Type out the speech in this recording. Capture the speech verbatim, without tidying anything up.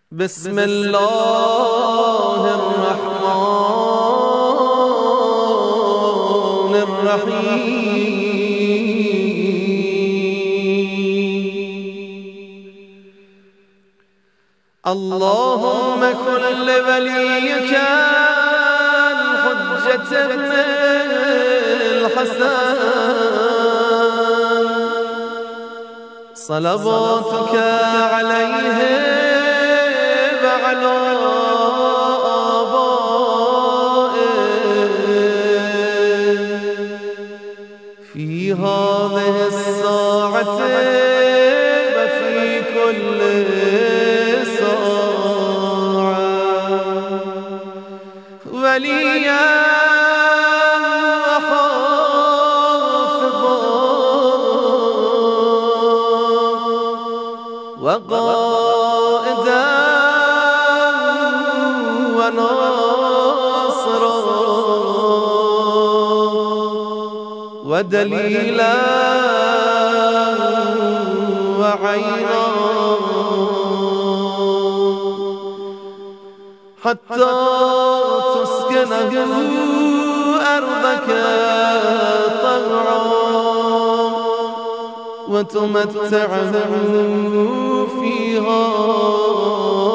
بسم الله الرحمن الرحيم اللهم كن لوليك الحجة ابن الحسن صلواتك عليه وعلى آبائه في هذه الساعة وفي كل ساعة وليا وحافظا وقائدا وناصرا ودليلا وعينا حتى تسكنه أرضك طوعا وتمتعه فيها